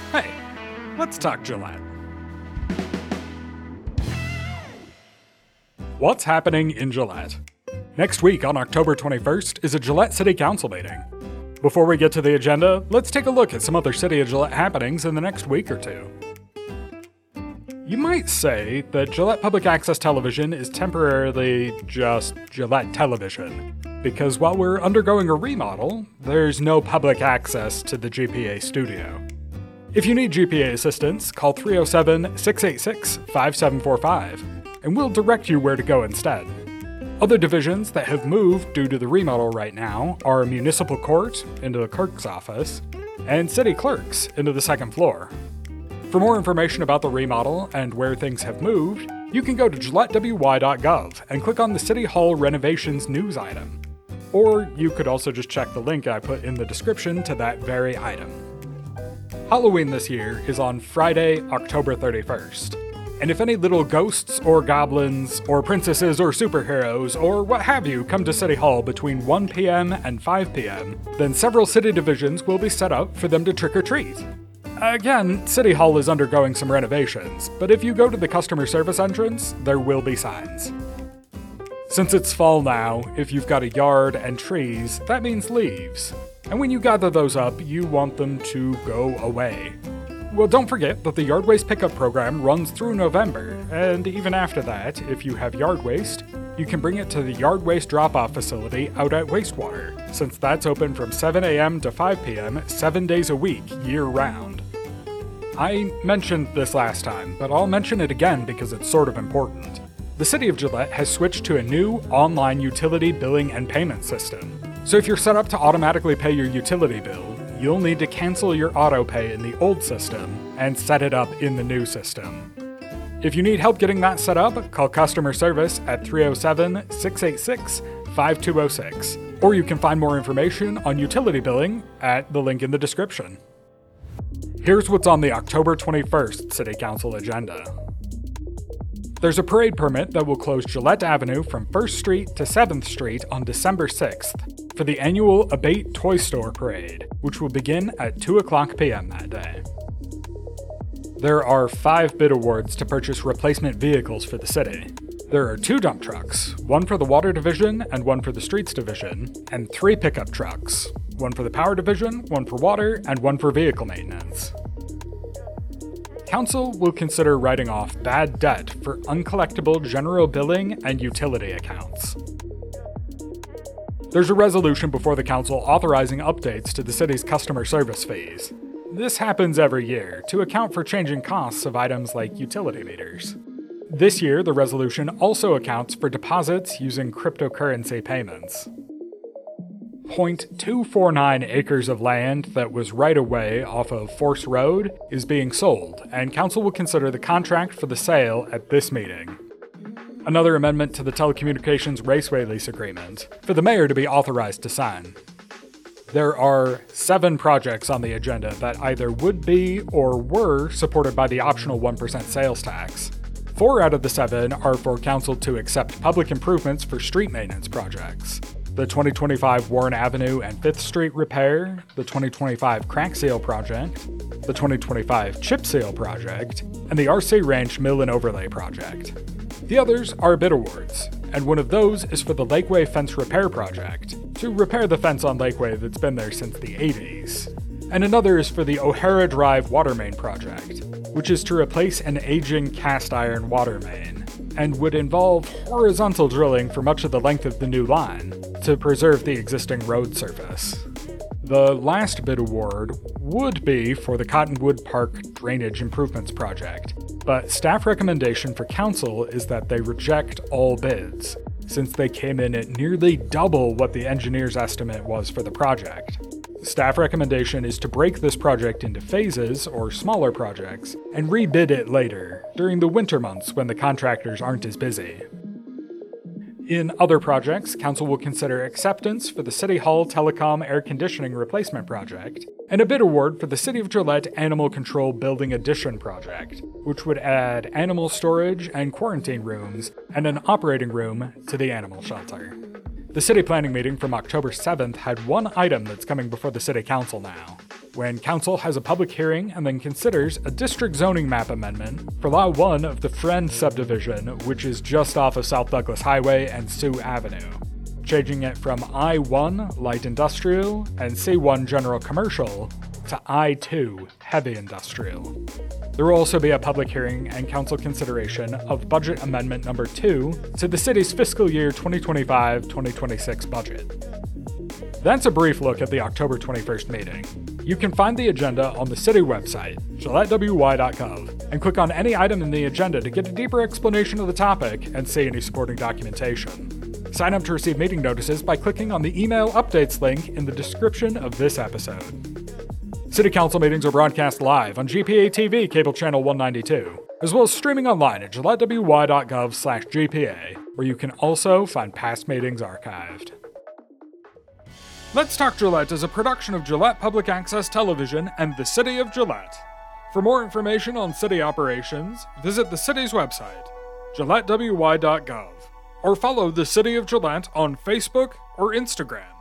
Hey, let's talk Gillette. What's happening in Gillette? Next week on October 21st is a Gillette City Council meeting. Before we get to the agenda, let's take a look at some other City of Gillette happenings in the next week or two. You might say that Gillette Public Access Television is temporarily just Gillette Television, because while we're undergoing a remodel, there's no public access to the GPA studio. If you need GPA assistance, call 307-686-5745, and we'll direct you where to go instead. Other divisions that have moved due to the remodel right now are Municipal Court into the clerk's office, and City Clerks into the second floor. For more information about the remodel and where things have moved, you can go to GilletteWY.gov and click on the City Hall Renovations news item. Or you could also just check the link I put in the description to that very item. Halloween this year is on Friday, October 31st. And if any little ghosts or goblins or princesses or superheroes or what have you come to City Hall between 1 p.m. and 5 p.m., then several city divisions will be set up for them to trick or treat. Again, City Hall is undergoing some renovations, but if you go to the customer service entrance, there will be signs. Since it's fall now, if you've got a yard and trees, that means leaves. And when you gather those up, you want them to go away. Well, don't forget that the yard waste pickup program runs through November, and even after that, if you have yard waste, you can bring it to the yard waste drop-off facility out at Wastewater, since that's open from 7 a.m. to 5 p.m. 7 days a week, year-round. I mentioned this last time, but I'll mention it again because it's sort of important. The City of Gillette has switched to a new online utility billing and payment system. So if you're set up to automatically pay your utility bill, you'll need to cancel your auto pay in the old system and set it up in the new system. If you need help getting that set up, call customer service at 307-686-5206, or you can find more information on utility billing at the link in the description. Here's what's on the October 21st City Council agenda. There's a parade permit that will close Gillette Avenue from 1st Street to 7th Street on December 6th for the annual Abate Toy Store Parade, which will begin at 2 o'clock p.m. that day. There are 5 bid awards to purchase replacement vehicles for the city. There are 2 dump trucks, one for the Water Division and one for the Streets Division, and 3 pickup trucks, one for the Power Division, one for Water, and one for Vehicle Maintenance. Council will consider writing off bad debt for uncollectible general billing and utility accounts. There's a resolution before the Council authorizing updates to the city's customer service fees. This happens every year to account for changing costs of items like utility meters. This year, the resolution also accounts for deposits using cryptocurrency payments. 0.249 acres of land that was right-of-way off of Force Road is being sold, and Council will consider the contract for the sale at this meeting. Another amendment to the Telecommunications Raceway Lease Agreement, for the mayor to be authorized to sign. There are 7 projects on the agenda that either would be or were supported by the optional 1% sales tax. 4 out of the 7 are for Council to accept public improvements for street maintenance projects. The 2025 Warren Avenue and 5th Street repair, the 2025 crack seal project, the 2025 chip seal project, and the RC Ranch Mill and Overlay project. The others are bid awards, and one of those is for the Lakeway Fence Repair Project, to repair the fence on Lakeway that's been there since the 80s. And another is for the O'Hara Drive Water Main Project, which is to replace an aging cast iron water main, and would involve horizontal drilling for much of the length of the new line to preserve the existing road surface. The last bid award would be for the Cottonwood Park Drainage Improvements Project, but staff recommendation for council is that they reject all bids, since they came in at nearly double what the engineer's estimate was for the project. Staff recommendation is to break this project into phases, or smaller projects, and rebid it later, during the winter months when the contractors aren't as busy. In other projects, Council will consider acceptance for the City Hall Telecom Air Conditioning Replacement Project, and a bid award for the City of Gillette Animal Control Building Addition Project, which would add animal storage and quarantine rooms, and an operating room to the animal shelter. The City Planning meeting from October 7th had one item that's coming before the City Council now. when council has a public hearing and then considers a district zoning map amendment for Lot 1 of the Friend subdivision, which is just off of South Douglas Highway and Sioux Avenue, changing it from I-1 Light Industrial and C1 General Commercial to I-2 Heavy Industrial. There will also be a public hearing and council consideration of Budget Amendment Number 2 to the city's fiscal year 2025-2026 budget. That's a brief look at the October 21st meeting. You can find the agenda on the city website, GilletteWY.gov, and click on any item in the agenda to get a deeper explanation of the topic and see any supporting documentation. Sign up to receive meeting notices by clicking on the email updates link in the description of this episode. City Council meetings are broadcast live on GPA TV Cable Channel 192, as well as streaming online at GilletteWY.gov/GPA, where you can also find past meetings archived. Let's Talk Gillette is a production of Gillette Public Access Television and the City of Gillette. For more information on city operations, visit the city's website, GilletteWY.gov, or follow the City of Gillette on Facebook or Instagram.